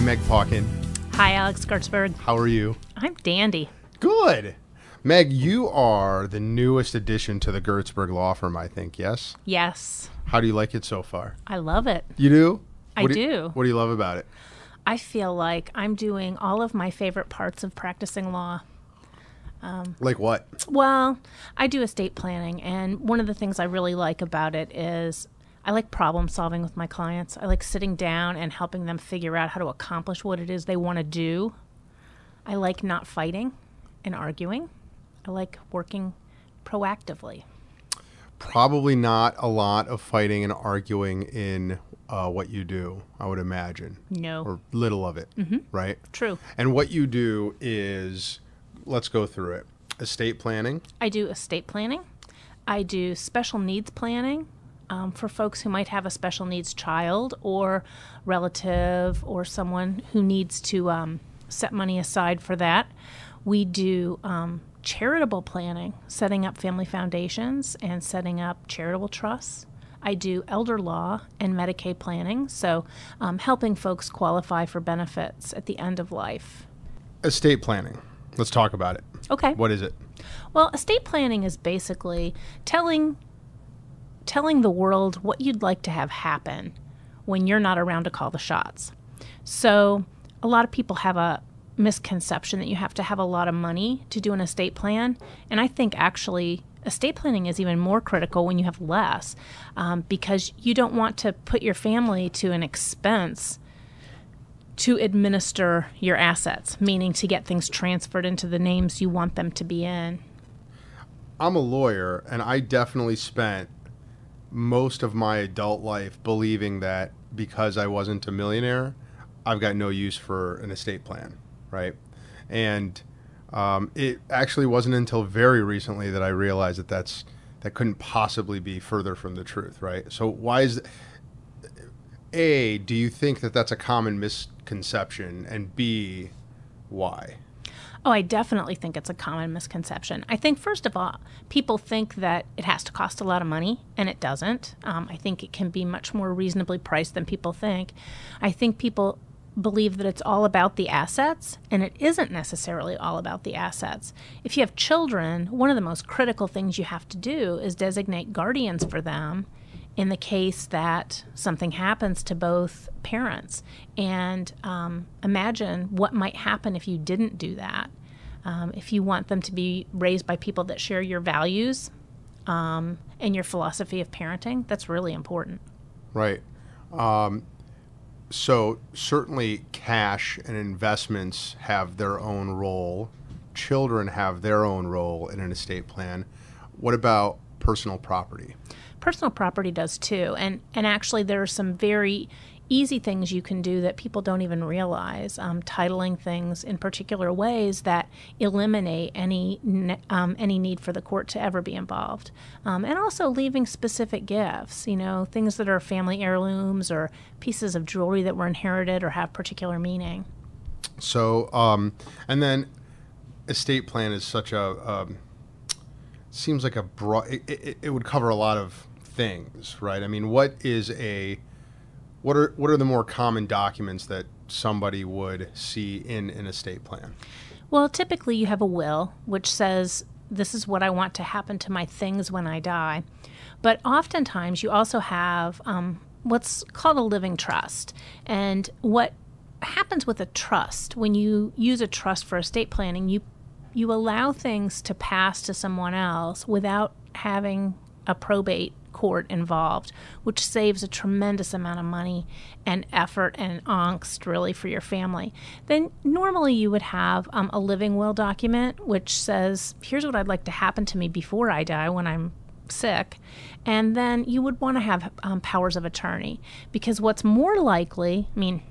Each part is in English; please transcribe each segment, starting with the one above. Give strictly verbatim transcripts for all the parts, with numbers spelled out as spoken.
Meg Pawkin. Hi, Alex Gertzberg. How are you? I'm dandy. Good. Meg, you are the newest addition to the Gertzberg Law Firm, I think, yes? Yes. How do you like it so far? I love it. You do? I What do. you, what do you love about it? I feel like I'm doing all of my favorite parts of practicing law. Um, Like what? well, I do estate planning, and one of the things I really like about it is I like problem solving with my clients. I like sitting down and helping them figure out how to accomplish what it is they want to do. I like not fighting and arguing. I like working proactively. Probably not a lot of fighting and arguing in uh, what you do, I would imagine. No. Or little of it, Mm-hmm. right? True. And what you do is, let's go through it. Estate planning. I do estate planning. I do special needs planning um, for folks who might have a special needs child or relative or someone who needs to um, set money aside for that. We do um, charitable planning, setting up family foundations and setting up charitable trusts. I do elder law and Medicaid planning, so um, helping folks qualify for benefits at the end of life. Estate planning. Let's talk about it. Okay. What is it? Well, estate planning is basically telling telling the world what you'd like to have happen when you're not around to call the shots. So a lot of people have a misconception that you have to have a lot of money to do an estate plan. And I think actually estate planning is even more critical when you have less, um, because you don't want to put your family to an expense to administer your assets, meaning to get things transferred into the names you want them to be in. I'm a lawyer, and I definitely spent most of my adult life believing that because I wasn't a millionaire, I've got no use for an estate plan, right? And um, it actually wasn't until very recently that I realized that that's that couldn't possibly be further from the truth, right? So why is A, do you think that that's a common misconception, and B, why? Oh, I definitely think it's a common misconception. I think, first of all, people think that it has to cost a lot of money, and it doesn't. Um, I think it can be much more reasonably priced than people think. I think people believe that it's all about the assets, and it isn't necessarily all about the assets. If you have children, one of the most critical things you have to do is designate guardians for them in the case that something happens to both parents. And um, imagine what might happen if you didn't do that. Um, if you want them to be raised by people that share your values um, and your philosophy of parenting, that's really important. Right. Um, so certainly cash and investments have their own role. Children have their own role in an estate plan. What about personal property? Personal property does too. And and actually there are some very easy things you can do that people don't even realize. Um, titling things in particular ways that eliminate any ne- um, any need for the court to ever be involved. Um, and also leaving specific gifts, you know, things that are family heirlooms or pieces of jewelry that were inherited or have particular meaning. So, um, and then estate plan is such a, um, seems like a broad, it, it, it would cover a lot of things, right? I mean, what is a, what are what are the more common documents that somebody would see in an estate plan? Well, typically you have a will, which says, this is what I want to happen to my things when I die. But oftentimes you also have um, what's called a living trust. And what happens with a trust, when you use a trust for estate planning, you you allow things to pass to someone else without having a probate court involved, which saves a tremendous amount of money and effort and angst really for your family. Then normally you would have um, a living will document which says, here's what I'd like to happen to me before I die when I'm sick. And then you would want to have um, powers of attorney, because what's more likely, I mean,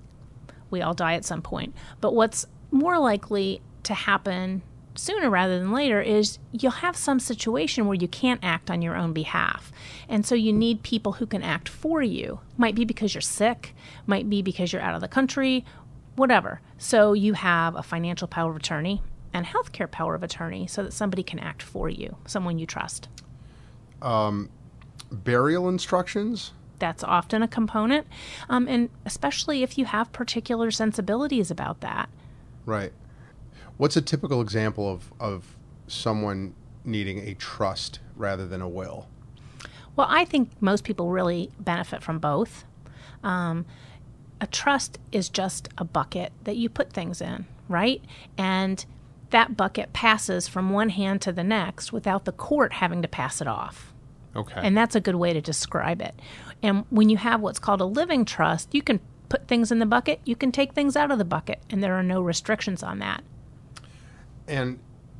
we all die at some point, but what's more likely to happen sooner rather than later is you'll have some situation where you can't act on your own behalf. And so you need people who can act for you. Might be because you're sick, might be because you're out of the country, whatever. So you have a financial power of attorney and healthcare power of attorney so that somebody can act for you, someone you trust. Um, burial instructions? That's often a component, um, and especially if you have particular sensibilities about that. Right. What's a typical example of, of someone needing a trust rather than a will? Well, I think most people really benefit from both. Um, a trust is just a bucket that you put things in, right? And that bucket passes from one hand to the next without the court having to pass it off. Okay. And that's a good way to describe it. And when you have what's called a living trust, you can put things in the bucket, you can take things out of the bucket, and there are no restrictions on that. And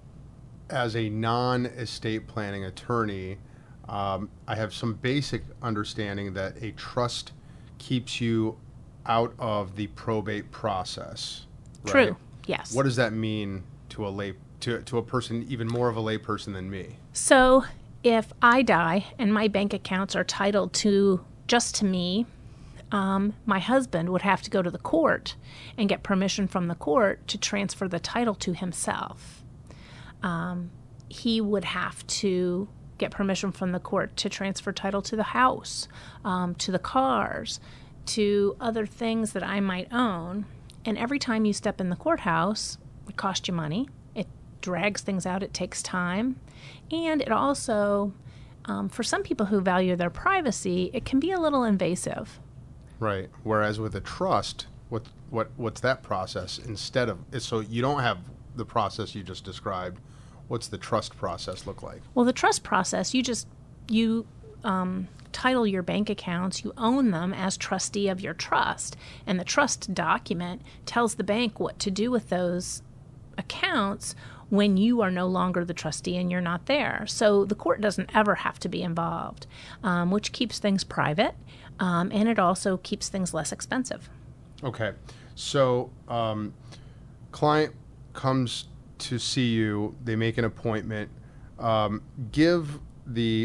as a non-estate planning attorney, um, I have some basic understanding that a trust keeps you out of the probate process. Right? True. Yes. What does that mean to a lay to to a person even more of a lay person than me? So if I die and my bank accounts are titled to just to me, um, my husband would have to go to the court and get permission from the court to transfer the title to himself. Um, he would have to get permission from the court to transfer title to the house, um, to the cars, to other things that I might own. And every time you step in the courthouse, it costs you money. It drags things out. It takes time. And it also, um, for some people who value their privacy, it can be a little invasive. Right. Whereas with a trust, what what what's that process instead of so you don't have the process you just described. What's the trust process look like? Well, the trust process, you just you um, title your bank accounts, you own them as trustee of your trust, and the trust document tells the bank what to do with those accounts when you are no longer the trustee and you're not there. So the court doesn't ever have to be involved, um, which keeps things private, um, and it also keeps things less expensive. Okay. So um, client comes to see you, they make an appointment. Um, give the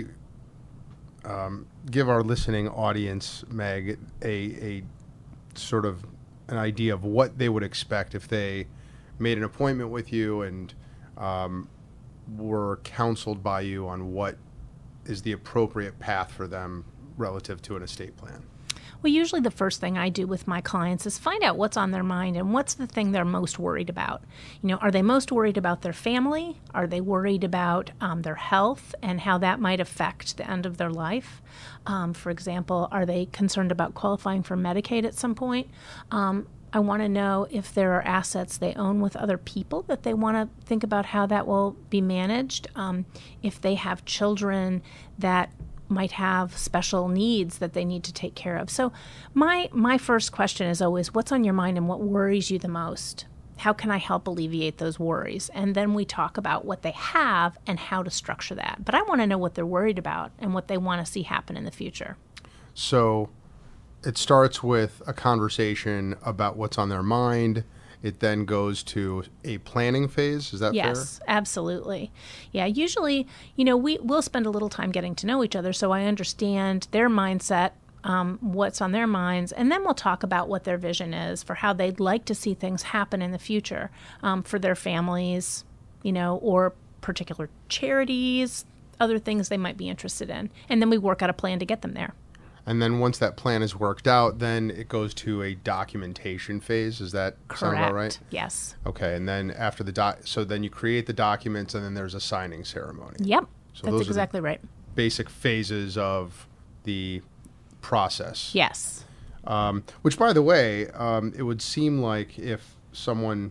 um, give our listening audience, Meg, a, a sort of an idea of what they would expect if they made an appointment with you and um, were counseled by you on what is the appropriate path for them relative to an estate plan. Well, usually the first thing I do with my clients is find out what's on their mind and what's the thing they're most worried about. You know, are they most worried about their family? Are they worried about um, their health and how that might affect the end of their life? Um, for example, are they concerned about qualifying for Medicaid at some point? Um, I want to know if there are assets they own with other people that they want to think about how that will be managed. Um, if they have children that might have special needs that they need to take care of. So my my first question is always, what's on your mind and what worries you the most? How can I help alleviate those worries? And then we talk about what they have and how to structure that. But I want to know what they're worried about and what they want to see happen in the future. So it starts with a conversation about what's on their mind. It then goes to a planning phase. Is that fair? Yes, absolutely. Yeah, usually, you know, we, we'll spend a little time getting to know each other so I understand their mindset, um, what's on their minds, and then we'll talk about what their vision is for how they'd like to see things happen in the future um, for their families, you know, or particular charities, other things they might be interested in. And then we work out a plan to get them there. And then once that plan is worked out, then it goes to a documentation phase. Is that sound about right? Yes. Okay, and then after the doc, so then you create the documents, and then there's a signing ceremony. Yep, So that's those exactly are the right. basic phases of the process. Yes. Um, which, by the way, um, it would seem like if someone,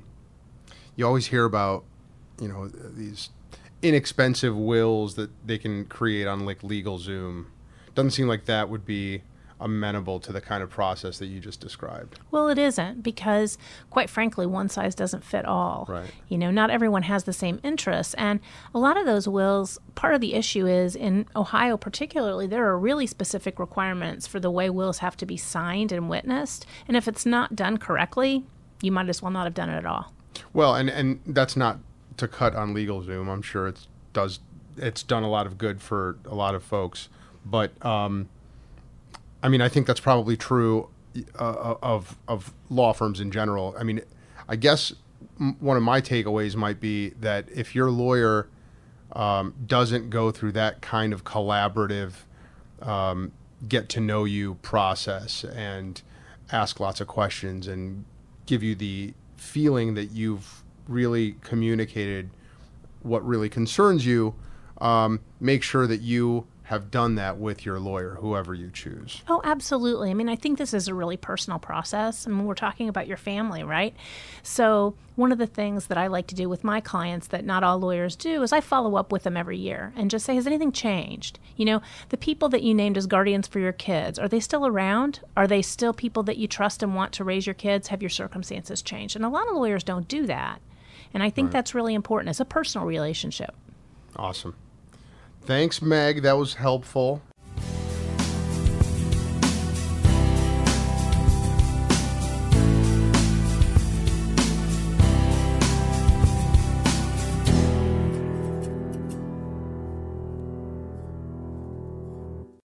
you always hear about, you know, these inexpensive wills that they can create on like LegalZoom. Doesn't seem like that would be amenable to the kind of process that you just described. Well, it isn't because, quite frankly, one size doesn't fit all. Right. You know, not everyone has the same interests. And a lot of those wills, part of the issue is in Ohio particularly, there are really specific requirements for the way wills have to be signed and witnessed. And if it's not done correctly, you might as well not have done it at all. Well, and, and that's not to cut on LegalZoom. I'm sure it's does it's done a lot of good for a lot of folks. But, um, I mean, I think that's probably true uh, of of law firms in general. I mean, I guess m- one of my takeaways might be that if your lawyer um, doesn't go through that kind of collaborative um, get to know you process and ask lots of questions and give you the feeling that you've really communicated what really concerns you. Um, make sure that you have done that with your lawyer, whoever you choose. Oh, absolutely. I mean, I think this is a really personal process. I mean, we're talking about your family, right? So one of the things that I like to do with my clients that not all lawyers do is I follow up with them every year and just say, has anything changed? You know, the people that you named as guardians for your kids, are they still around? Are they still people that you trust and want to raise your kids? Have your circumstances changed? And a lot of lawyers don't do that. And I think Right. that's really important as a personal relationship. Awesome. Thanks, Meg. That was helpful.